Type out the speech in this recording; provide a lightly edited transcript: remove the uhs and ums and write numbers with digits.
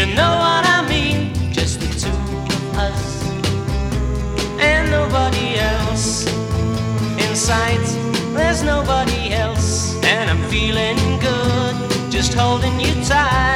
You know what I mean? Just the two of us and nobody else. In sight, there's nobody else, and I'm feeling good, just holding you tight.